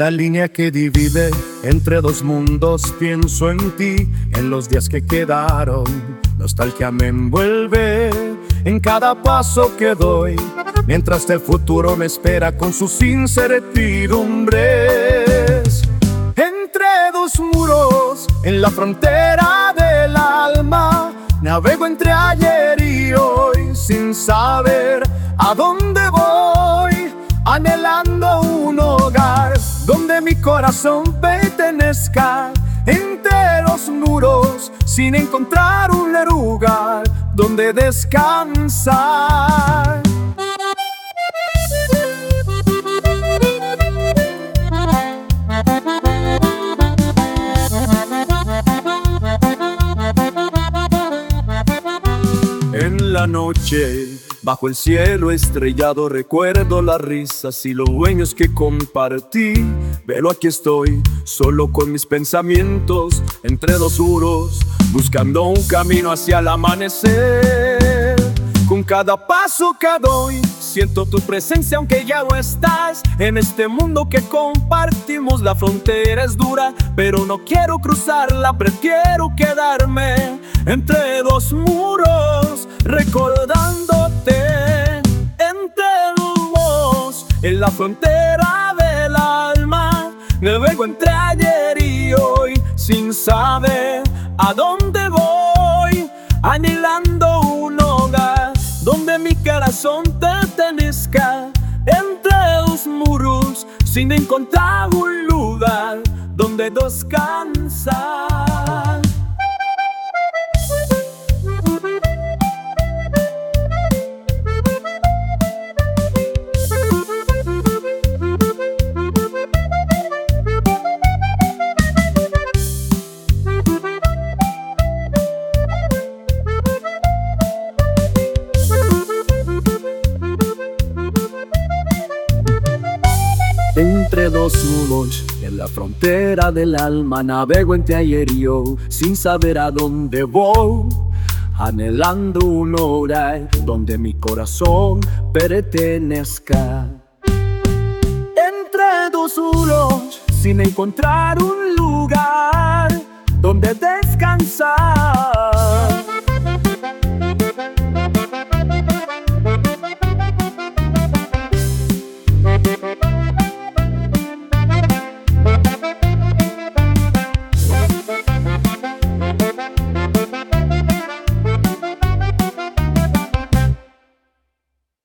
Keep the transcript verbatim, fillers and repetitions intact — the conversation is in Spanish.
la línea que divide entre dos mundos, pienso en ti, en los días que quedaron. Nostalgia me envuelve en cada paso que doy, mientras el futuro me espera con sus incertidumbres. Entre dos muros, en la frontera del alma, navego entre ayer y hoy, sin saber a dónde voy, anhelando un hogar donde mi corazón pertenezca. Entre los muros, sin encontrar un lugar donde descansar. En la noche, bajo el cielo estrellado, recuerdo las risas y los sueños que compartí. Pero aquí estoy, solo con mis pensamientos entre dos muros, buscando un camino hacia el amanecer. Con cada paso que doy, siento tu presencia aunque ya no estás. En este mundo que compartimos, la frontera es dura, pero no quiero cruzarla, prefiero quedarme entre dos muros, recordándote. Entre los, en la frontera del alma, navego entre ayer y hoy, sin saber a dónde voy, anhelando un hogar donde mi corazón pertenezca. Entre los muros, sin encontrar un lugar donde descansar. Entre dos muros, en la frontera del alma, navego entre ayer y hoy, sin saber a dónde voy, anhelando un hogar donde mi corazón pertenezca. Entre dos muros, sin encontrar un lugar